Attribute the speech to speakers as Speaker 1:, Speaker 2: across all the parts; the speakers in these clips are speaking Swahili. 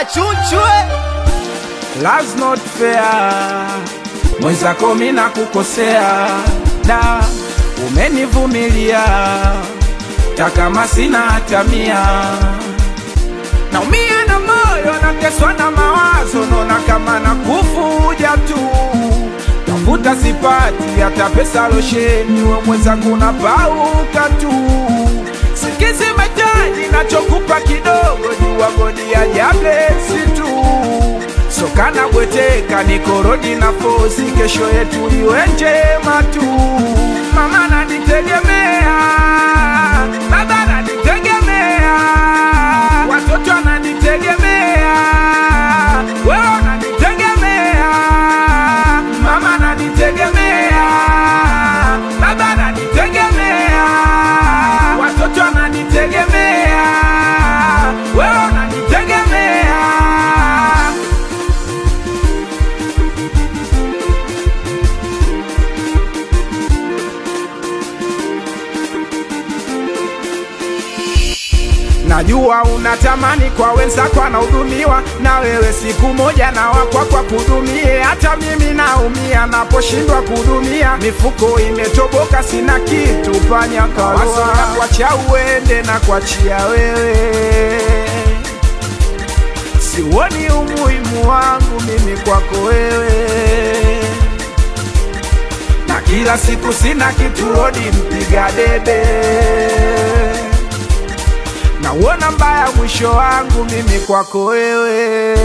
Speaker 1: Chunchwe.
Speaker 2: Love's not fair, mwenzako mimi nakukosea, da umenivumilia takama sina hata mia. Naumia na moyo, nateswa na mawazo, naona kama nakufuja tu. Tafuta sipati hata pesa losheni, we mwenzangu napauka tu. Sikizi metaji nachokupa kidogo, jua godi ya jablesi tu. Sokana bweteka nikorodi na fosi, kesho yetu iwe njema tu. Mama nanitegemea, baba nanitegemea, watoto nanitegemea, wewe nanitegemea. Mama nanitegemea, baba nanitegemea, watoto nanitegemea, wewe nanitegemea. Najua unatamani kwa wenzako anahudumiwa, na wewe siku moja na wakwa kwa kudumie. Hata mimi naumia naposhindwa kudumia, mifuko imetoboka sina kitu panya kawaso. Na kuachia uende na kuachia wewe, sioni umuhimu wangu mimi kwako wewe. Na kila siku sina kitu rodi mpiga debe, na uona mbaya mwisho wangu mimi kwako wewe.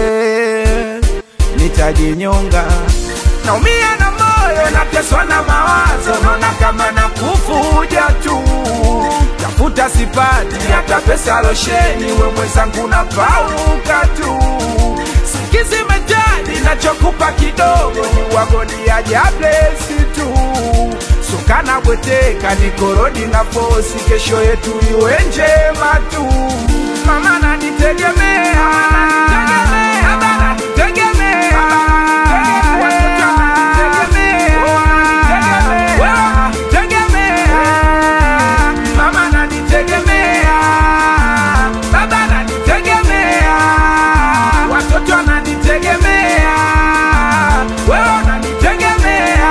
Speaker 2: Nitajinyonga, naumia na moyo, nateswa na mawazo, naona kama nakufuja tu. Tafuta sipati hata pesa losheni, we mwenzangu napauka tu. Sikizi metaji nachokupa kidogo, jua godi ya jablesi tu. Sokana bweteka nikorodi na fosi, kesho yetu iwe njema tu. Mama nanitegemea, baba nanitegemea, watoto nanitegemea, wewe nanitegemea. Mama nanitegemea, baba nanitegemea, watoto nanitegemea, wewe nanitegemea.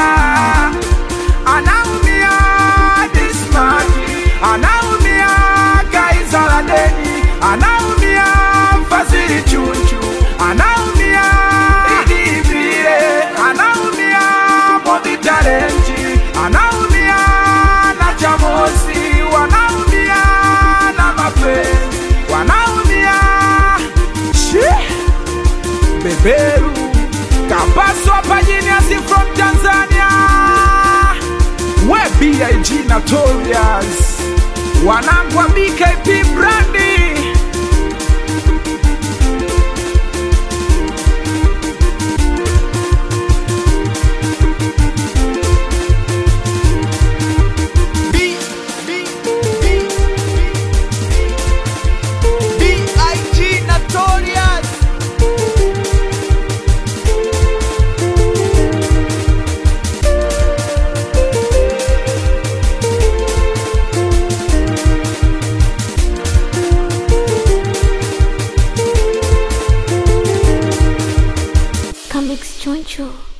Speaker 2: Anaumia Dismati, anaumia Kaisala Deni, anaumia Fazili Chunchu, anaumia Idi Vile, anaumia Bobby Talenti, anaumia na Chamosi, wanaumia na mapenzi, wanaumia Beberu Kapaswa Pajiniasi from Tanzania. We B.I.G. Notorious, wanangu wa BKP Brandi.
Speaker 1: B.I.G. Notorious.
Speaker 3: Comics Choncho.